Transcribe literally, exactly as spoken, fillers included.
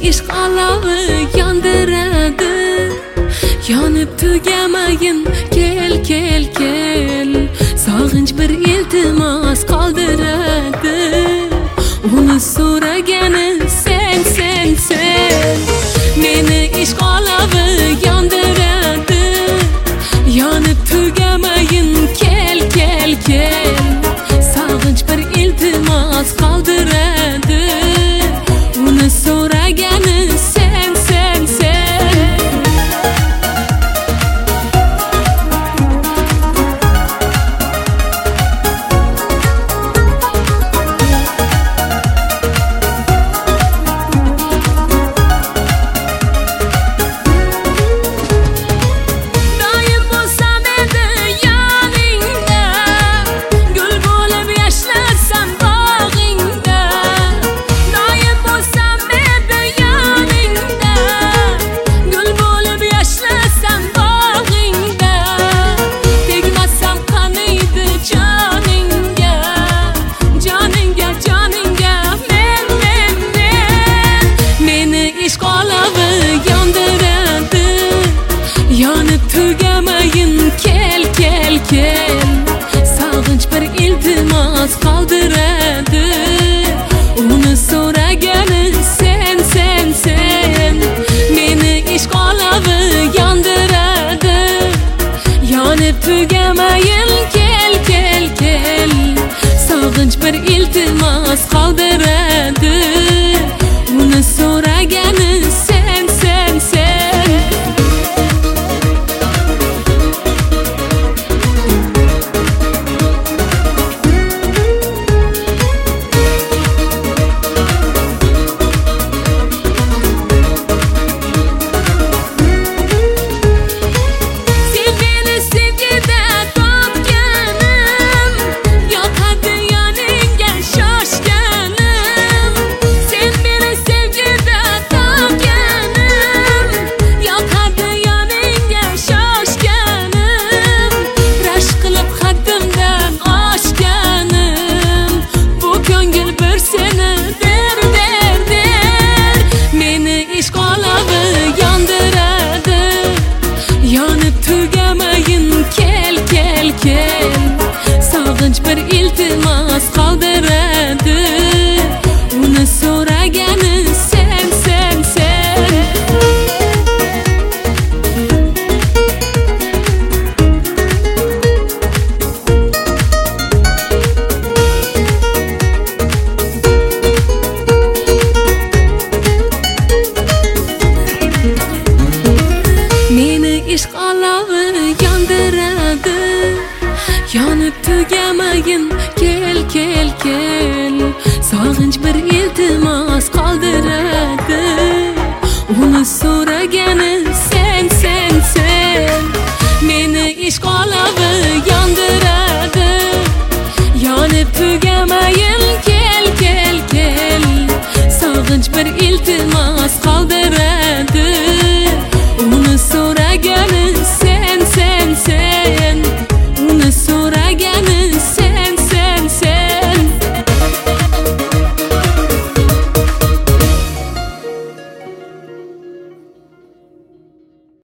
ishq alovi yondiradi. Yonib tugamayin kel kel kel, sog'inch bir iltimos qoldiradi. Uni so'ragani sen sen sen, meni ishq olovi yondiradi. Yonib tugamayin kel kel kel, sog'inch bir iltimos qoldiradi. Uni so'ragani sen sen sen. Yonib tugamayin kel kel kel, sog'inch bir iltimos qoldiradi. Uni so'ragani sen sen sen, meni ishq olovi yondiradi. Yonib tugamayin kel kel kel, sog'inch bir iltimos qoldiradi. Uni so'ragani sen sen sen. Kel kel kel, sog'inch bir iltimos qoldiradi. Uni so'ragani sen sen sen. Meni ishq olovi yondiradi. Yonib tugamayin